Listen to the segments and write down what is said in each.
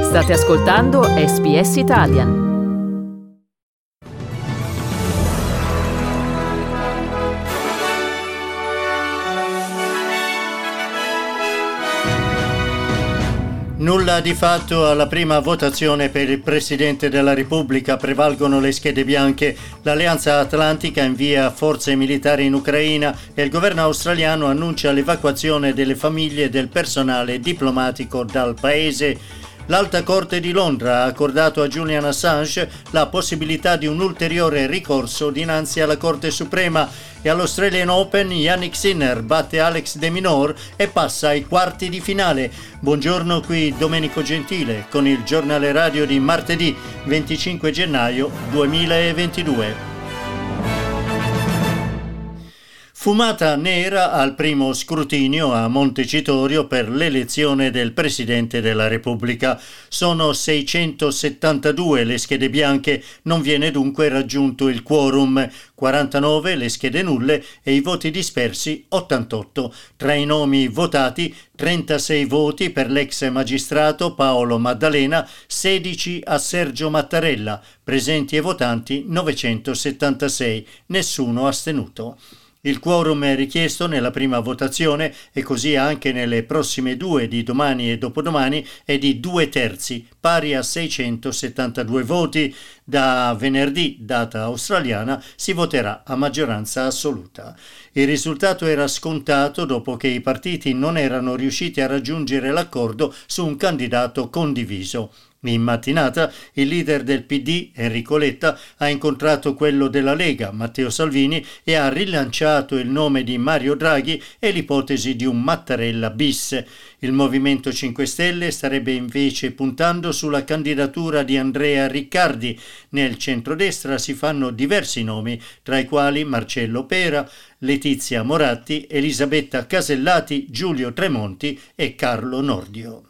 State ascoltando SBS Italian. Nulla di fatto alla prima votazione per il Presidente della Repubblica, prevalgono le schede bianche. L'Alleanza Atlantica invia forze militari in Ucraina e il governo australiano annuncia l'evacuazione delle famiglie e del personale diplomatico dal paese. L'Alta Corte di Londra ha accordato a Julian Assange la possibilità di un ulteriore ricorso dinanzi alla Corte Suprema e all'Australian Open Jannik Sinner batte Alex de Minaur e passa ai quarti di finale. Buongiorno, qui Domenico Gentile con il giornale radio di martedì 25 gennaio 2022. Fumata nera al primo scrutinio a Montecitorio per l'elezione del Presidente della Repubblica. Sono 672 le schede bianche, non viene dunque raggiunto il quorum. 49 le schede nulle e i voti dispersi 88. Tra i nomi votati 36 voti per l'ex magistrato Paolo Maddalena, 16 a Sergio Mattarella, presenti e votanti 976, nessuno astenuto. Il quorum è richiesto nella prima votazione e così anche nelle prossime due di domani e dopodomani è di 2/3, pari a 672 voti. Da venerdì, data australiana, si voterà a maggioranza assoluta. Il risultato era scontato dopo che i partiti non erano riusciti a raggiungere l'accordo su un candidato condiviso. In mattinata il leader del PD, Enrico Letta, ha incontrato quello della Lega, Matteo Salvini, e ha rilanciato il nome di Mario Draghi e l'ipotesi di un Mattarella bis. Il Movimento 5 Stelle starebbe invece puntando sulla candidatura di Andrea Riccardi. Nel centrodestra si fanno diversi nomi, tra i quali Marcello Pera, Letizia Moratti, Elisabetta Casellati, Giulio Tremonti e Carlo Nordio.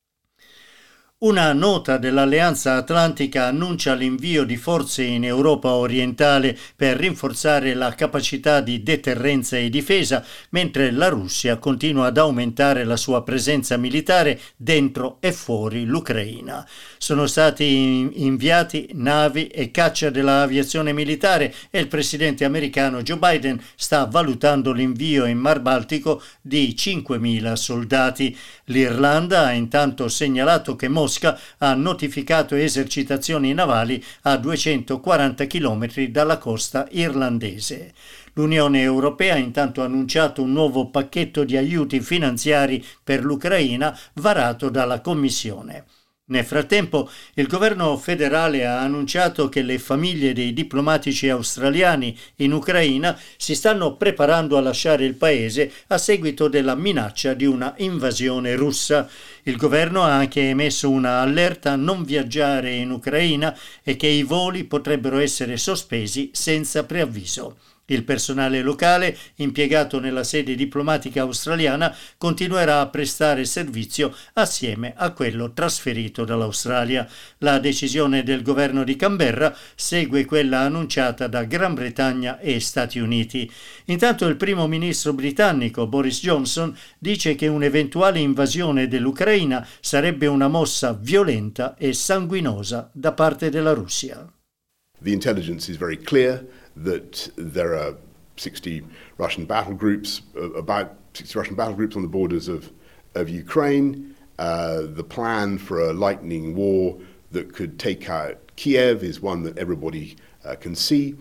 Una nota dell'Alleanza Atlantica annuncia l'invio di forze in Europa orientale per rinforzare la capacità di deterrenza e difesa, mentre la Russia continua ad aumentare la sua presenza militare dentro e fuori l'Ucraina. Sono stati inviati navi e caccia dell'aviazione militare e il presidente americano Joe Biden sta valutando l'invio in Mar Baltico di 5.000 soldati. L'Irlanda ha intanto segnalato che Mosca ha notificato esercitazioni navali a 240 km dalla costa irlandese. L'Unione Europea ha intanto annunciato un nuovo pacchetto di aiuti finanziari per l'Ucraina varato dalla Commissione. Nel frattempo, il governo federale ha annunciato che le famiglie dei diplomatici australiani in Ucraina si stanno preparando a lasciare il paese a seguito della minaccia di una invasione russa. Il governo ha anche emesso una allerta a non viaggiare in Ucraina e che i voli potrebbero essere sospesi senza preavviso. Il personale locale, impiegato nella sede diplomatica australiana, continuerà a prestare servizio assieme a quello trasferito dall'Australia. La decisione del governo di Canberra segue quella annunciata da Gran Bretagna e Stati Uniti. Intanto il primo ministro britannico Boris Johnson dice che un'eventuale invasione dell'Ucraina sarebbe una mossa violenta e sanguinosa da parte della Russia. The intelligence is very clear that there are 60 Russian battle groups, about 60 Russian battle groups on the borders of Ukraine. The plan for a lightning war that could take out Kiev is one that everybody can see.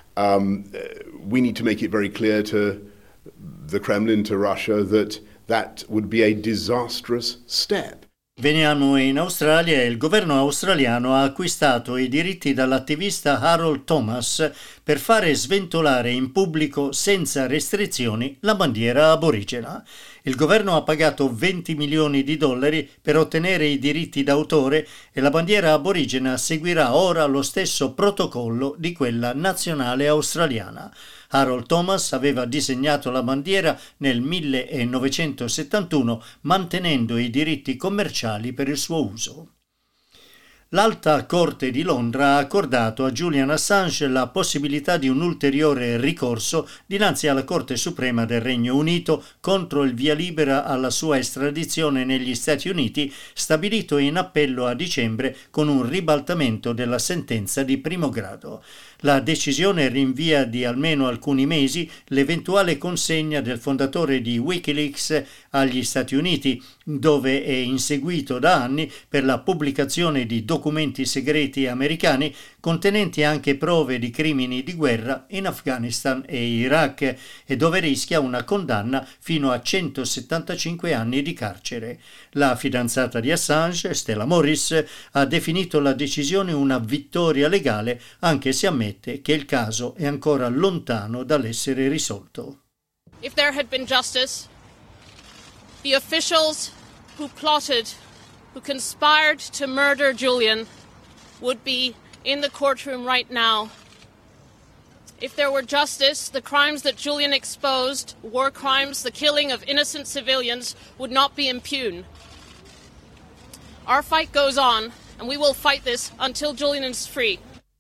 We need to make it very clear to the Kremlin, to Russia, that would be a disastrous step. Veniamo in Australia e il governo australiano ha acquistato i diritti dall'attivista Harold Thomas per fare sventolare in pubblico senza restrizioni la bandiera aborigena. Il governo ha pagato $20 milioni per ottenere i diritti d'autore e la bandiera aborigena seguirà ora lo stesso protocollo di quella nazionale australiana. Harold Thomas aveva disegnato la bandiera nel 1971, mantenendo i diritti commerciali per il suo uso. L'Alta Corte di Londra ha accordato a Julian Assange la possibilità di un ulteriore ricorso dinanzi alla Corte Suprema del Regno Unito contro il via libera alla sua estradizione negli Stati Uniti, stabilito in appello a dicembre con un ribaltamento della sentenza di primo grado. La decisione rinvia di almeno alcuni mesi l'eventuale consegna del fondatore di Wikileaks agli Stati Uniti, dove è inseguito da anni per la pubblicazione di documenti segreti americani contenenti anche prove di crimini di guerra in Afghanistan e Iraq e dove rischia una condanna fino a 175 anni di carcere. La fidanzata di Assange, Stella Morris, ha definito la decisione una vittoria legale, anche se ammette che il caso è ancora lontano dall'essere risolto. If there had been justice, the officials who plotted, who conspired to murder Julian would be in the courtroom right now. If there were justice, the crimes that Julian exposed, war crimes, the killing of innocent civilians, would not be impugned. Our fight goes on, and we will fight this until Julian is free.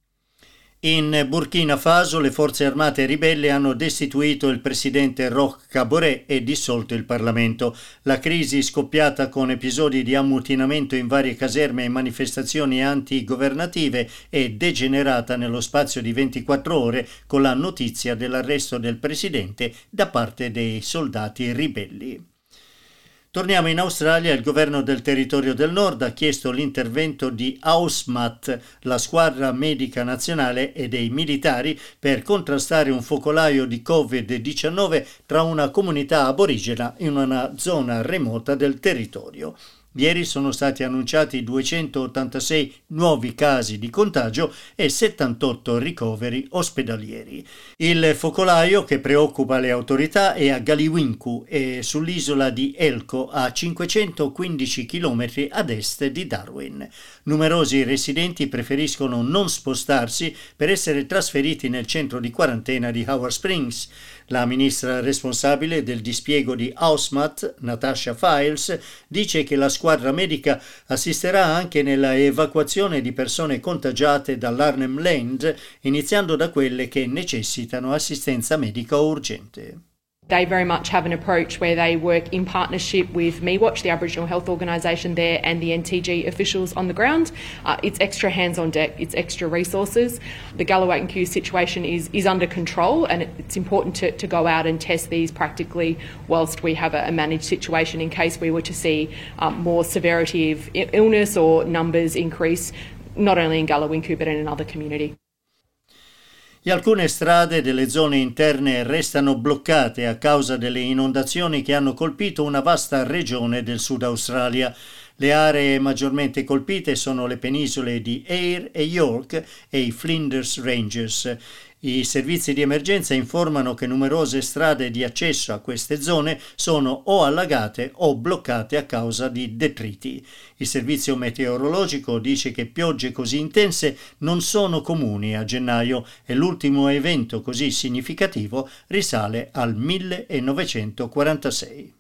In Burkina Faso le forze armate ribelli hanno destituito il presidente Roch Kaboré e dissolto il Parlamento. La crisi, scoppiata con episodi di ammutinamento in varie caserme e manifestazioni antigovernative, è degenerata nello spazio di 24 ore con la notizia dell'arresto del presidente da parte dei soldati ribelli. Torniamo in Australia. Il governo del Territorio del Nord ha chiesto l'intervento di AUSMAT, la squadra medica nazionale e dei militari, per contrastare un focolaio di Covid-19 tra una comunità aborigena in una zona remota del territorio. Ieri sono stati annunciati 286 nuovi casi di contagio e 78 ricoveri ospedalieri. Il focolaio, che preoccupa le autorità, è a Galiwinku e sull'isola di Elco, a 515 km ad est di Darwin. Numerosi residenti preferiscono non spostarsi per essere trasferiti nel centro di quarantena di Howard Springs. La ministra responsabile del dispiego di AUSMAT, Natasha Files, dice che la squadra medica assisterà anche nella evacuazione di persone contagiate dall'Arnhem Land, iniziando da quelle che necessitano assistenza medica urgente. They very much have an approach where they work in partnership with MeWatch, the Aboriginal health organisation there, and the NTG officials on the ground. It's extra hands on deck, it's extra resources. The Galiwinku situation is under control, and it's important to go out and test these practically whilst we have a managed situation in case we were to see more severity of illness or numbers increase, not only in Galiwinku but in another community. E alcune strade delle zone interne restano bloccate a causa delle inondazioni che hanno colpito una vasta regione del Sud Australia. Le aree maggiormente colpite sono le penisole di Eyre e York e i Flinders Ranges. I servizi di emergenza informano che numerose strade di accesso a queste zone sono o allagate o bloccate a causa di detriti. Il servizio meteorologico dice che piogge così intense non sono comuni a gennaio e l'ultimo evento così significativo risale al 1946.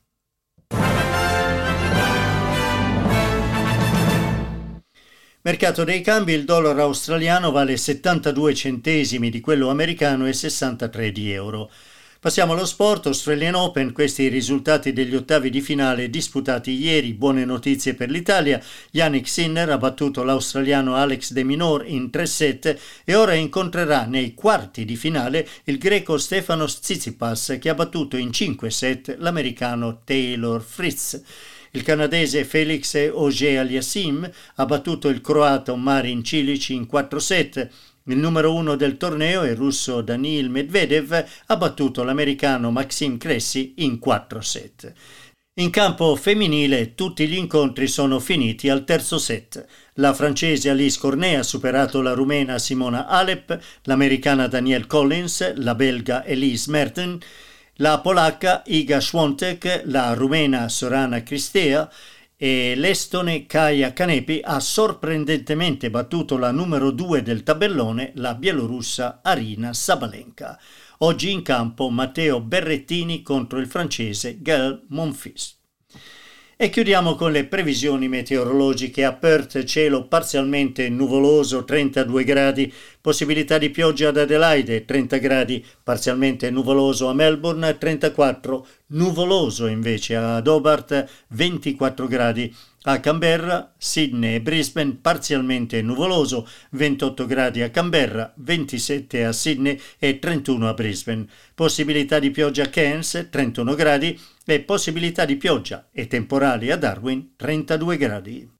Mercato dei cambi: il dollaro australiano vale 72 centesimi di quello americano e 63 di euro. Passiamo allo sport. Australian Open, questi i risultati degli ottavi di finale disputati ieri. Buone notizie per l'Italia: Jannik Sinner ha battuto l'australiano Alex de Minaur in 3 set e ora incontrerà nei quarti di finale il greco Stefanos Tsitsipas, che ha battuto in 5 set l'americano Taylor Fritz. Il canadese Felix Auger-Aliassime ha battuto il croato Marin Cilic in 4 set. Il numero 1 del torneo, il russo Daniil Medvedev, ha battuto l'americano Maxime Cressy in 4 set. In campo femminile tutti gli incontri sono finiti al terzo set. La francese Alice Cornet ha superato la rumena Simona Halep, l'americana Danielle Collins, la belga Elise Mertens, la polacca Iga Swiatek, la rumena Sorana Cristea e l'estone Kaia Kanepi ha sorprendentemente battuto la numero 2 del tabellone, la bielorussa Arina Sabalenka. Oggi in campo Matteo Berrettini contro il francese Gaël Monfils. E chiudiamo con le previsioni meteorologiche. A Perth cielo parzialmente nuvoloso, 32 gradi, possibilità di pioggia ad Adelaide, 30 gradi, parzialmente nuvoloso a Melbourne, 34, nuvoloso invece ad Hobart, 24 gradi. A Canberra, Sydney e Brisbane parzialmente nuvoloso, 28 gradi a Canberra, 27 a Sydney e 31 a Brisbane. Possibilità di pioggia a Cairns, 31 gradi e possibilità di pioggia e temporali a Darwin, 32 gradi.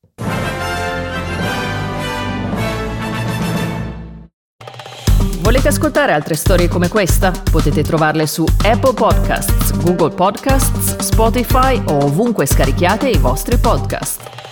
Volete ascoltare altre storie come questa? Potete trovarle su Apple Podcasts, Google Podcasts, Spotify o ovunque scarichiate i vostri podcast.